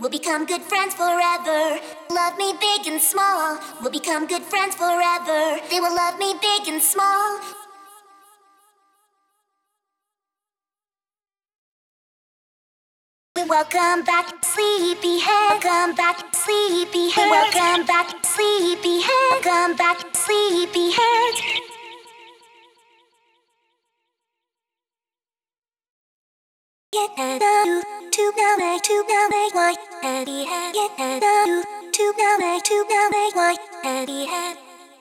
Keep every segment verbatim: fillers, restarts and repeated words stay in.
We'll become good friends forever. Love me big and small. We'll become good friends forever. They will love me big and small. Welcome back, sleepyhead. Welcome back, sleepyhead. Welcome back, sleepyhead. Welcome back, sleepyhead. Get out to ballet, to ballet, white heady head. Get out to ballet, to ballet, white heady head.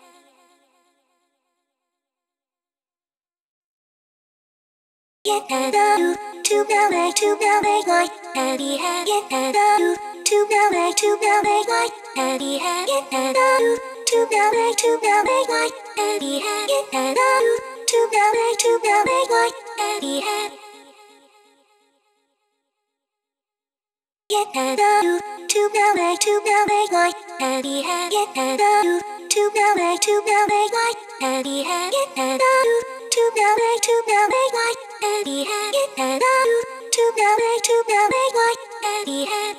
Get out to ballet, to ballet, white heady head. Get out to ballet, to ballet, white heady head. Get out to ballet, to ballet, white heady head. Get out to ballet, to ballet, white heady head. Get out to ballet, to ballet, white heady head. Get out to ballet, to ballet, white heady head. Get out to ballet, to ballet, white heady head. Get out to ballet, to ballet, white heady head.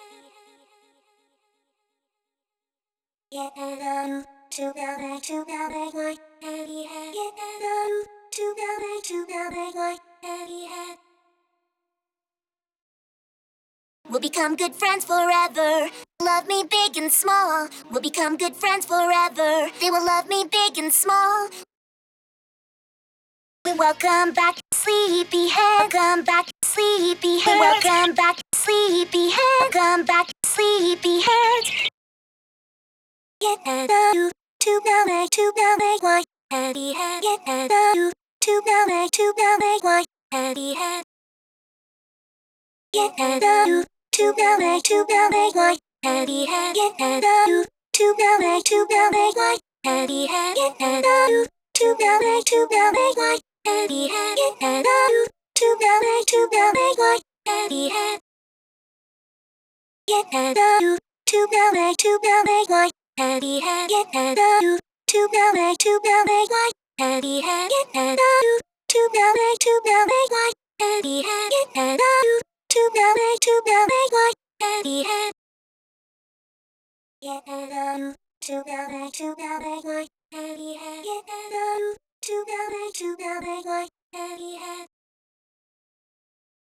Get out to ballet, to ballet, white heady head. Get out to ballet, to ballet, white heady head. We'll become good friends forever. Love me big and small. We'll become good friends forever. They will love me big and small. Welcome back, sleepyhead. Welcome back, sleepyhead. Welcome back, sleepyhead. Welcome back, sleepyhead. Get out to ballet, to ballet, white heady head. Get out to ballet, to ballet, white heady head. Get out to ballet, to ballet, white heady head. Get out to ballet, to ballet, white heady head. Get out to ballet, to ballet, white heady head. Get out to ballet, to ballet, white heady head. Get out to ballet, to ballet, white heady head. Get out to ballet, to ballet, white heady head. Get out to ballet, to ballet, white heady head. Get out to ballet, to ballet, white heady head. Get out to ballet, to ballet, white heady head. Get out to ballet, to ballet, white heady head.